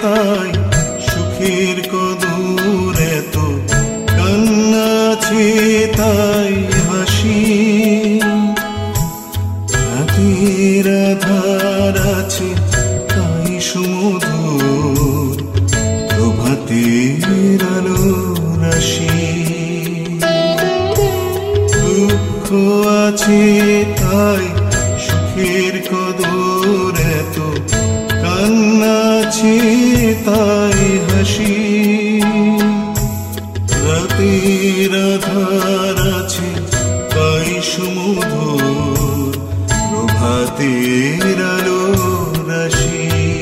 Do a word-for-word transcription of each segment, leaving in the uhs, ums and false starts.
তাই সুখের কদর এত, কান্না আছে তাই হাসি। রাতের আধার আছে তাই সুমধুর, প্রভাতের আলো রাশি। দুঃখ আছে তাই সুখের কদর এত, কান্না আছে তাই হাসি। রাতের আধার আছে তাই সুমধুর, প্রভাতের আলো রাশি।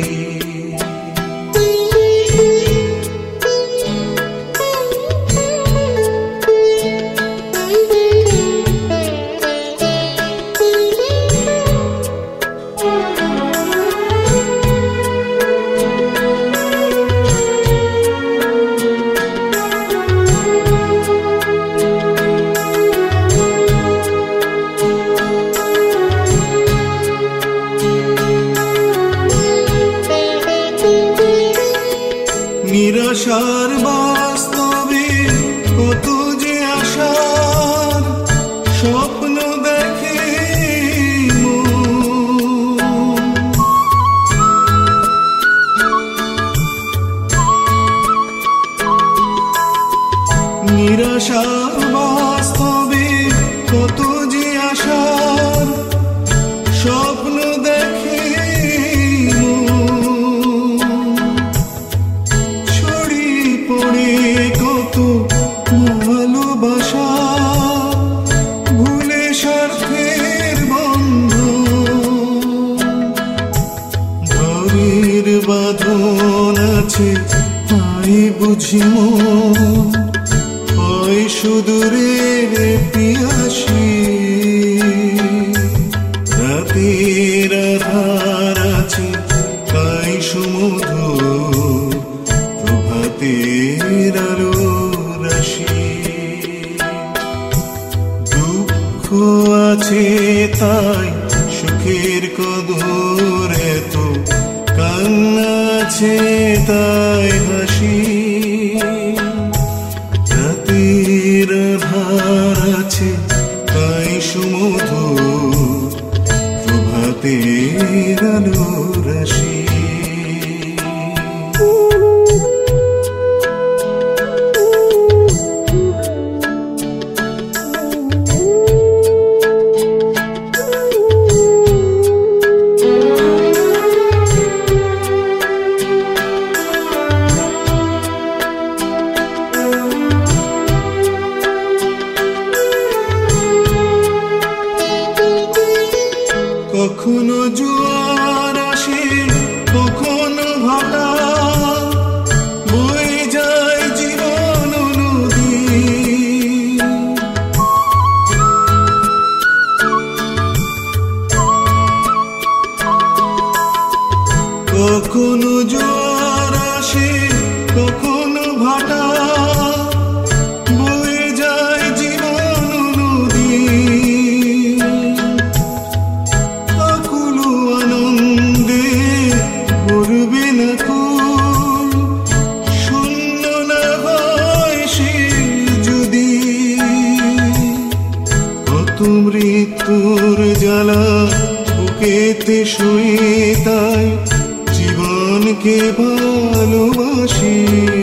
নিরাশার বাস্তবে কত যে আশার স্বপ্ন দেখে মন। নিরাশার বাস্তবে কত যে আশার স্বপ্ন দেখে কত ভালোবাসা ভুলে স্বার্থের বন্ধ। ঘরের বাঁধন আছে তাই বুঝি মন হয় সুদূরের পিয়াসী। রাতের আধার আছে তাই সুমধুর, প্রভাতের আলো রাশি। দুঃখ আছে তাই সুখের কদর এত, কান্না আছে তাই হাসি। রাতের আধার আছে তাই সুমধুর, প্রভাতের আলো রাশি। কখনো জোয়ার আসে কখনো ভাটা, বয়ে যায় জীবন নদী। কখনো জোয়ার আসে কখনো ভাটা, বয়ে যায় জীবন নদী। ভরবে না কুল, শূন্য না হয় সে যদি। কত মৃত্যুর জ্বালা বুকেতে শুয়ে তাই জীবনকে ভালোবাসি।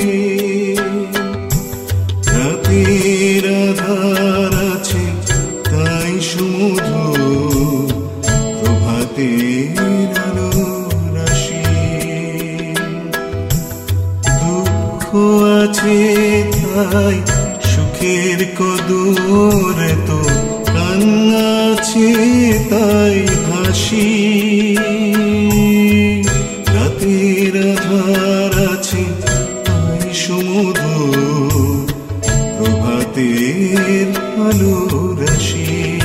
রাতের আধার আছে তাই সুমধুর, প্রভাতের আলো রাশি। দুঃখ আছে তাই সুখের কদর এত, কান্না আছে তাই হাসি। রাতের আধার আছে তাই সুমধুর, প্রভাতের আলো রাশি।